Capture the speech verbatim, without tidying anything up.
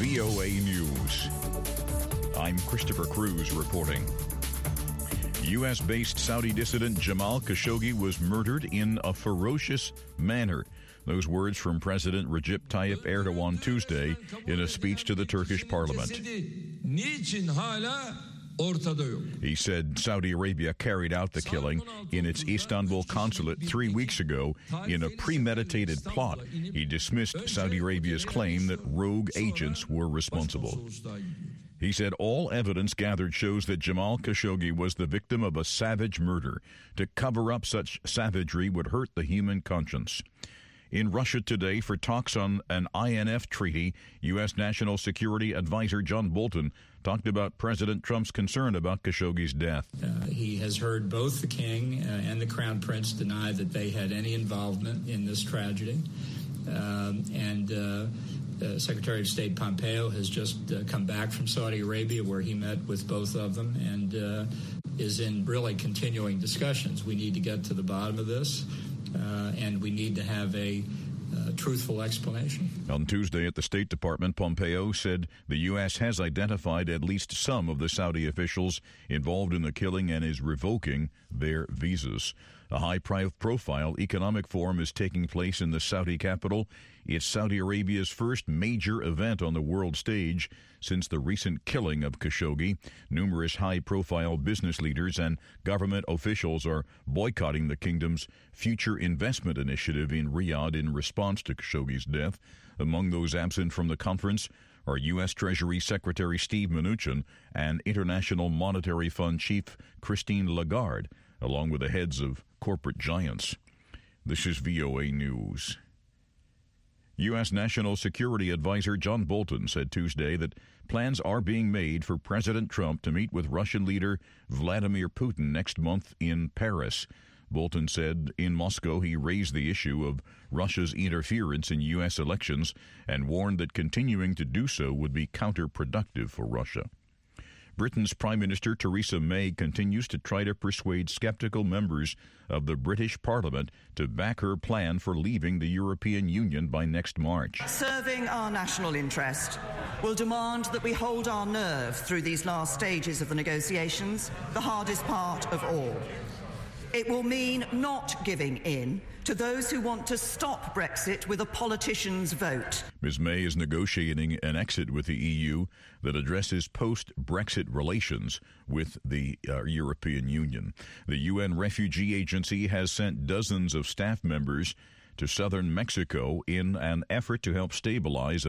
V O A News. I'm Christopher Cruz reporting. U S-based Saudi dissident Jamal Khashoggi was murdered in a ferocious manner. Those words from President Recep Tayyip Erdogan Tuesday in a speech to the Turkish parliament. He said Saudi Arabia carried out the killing in its Istanbul consulate three weeks ago in a premeditated plot. He dismissed Saudi Arabia's claim that rogue agents were responsible. He said all evidence gathered shows that Jamal Khashoggi was the victim of a savage murder. To cover up such savagery would hurt the human conscience. In Russia today for talks on an I N F treaty, U S. National Security Advisor John Bolton talked about President Trump's concern about Khashoggi's death. Uh, he has heard both the king uh, and the crown prince deny that they had any involvement in this tragedy. Um, and uh, uh, Secretary of State Pompeo has just uh, come back from Saudi Arabia, where he met with both of them and uh, is in really continuing discussions. We need to get to the bottom of this. Uh, and we need to have a uh, truthful explanation. On Tuesday at the State Department, Pompeo said the U S has identified at least some of the Saudi officials involved in the killing and is revoking their visas. A high-profile economic forum is taking place in the Saudi capital. It's Saudi Arabia's first major event on the world stage since the recent killing of Khashoggi. Numerous high-profile business leaders and government officials are boycotting the kingdom's future investment initiative in Riyadh in response to Khashoggi's death. Among those absent from the conference are U S. Treasury Secretary Steve Mnuchin and International Monetary Fund Chief Christine Lagarde, along with the heads of corporate giants. This is V O A News. U S. National Security Advisor John Bolton said Tuesday that plans are being made for President Trump to meet with Russian leader Vladimir Putin next month in Paris. Bolton said in Moscow he raised the issue of Russia's interference in U S elections and warned that continuing to do so would be counterproductive for Russia. Britain's Prime Minister Theresa May continues to try to persuade skeptical members of the British Parliament to back her plan for leaving the European Union by next March. Serving our national interest will demand that we hold our nerve through these last stages of the negotiations, the hardest part of all. It will mean not giving in to those who want to stop Brexit with a politician's vote. Miz May is negotiating an exit with the E U that addresses post-Brexit relations with the uh, European Union. The U N Refugee Agency has sent dozens of staff members to southern Mexico in an effort to help stabilize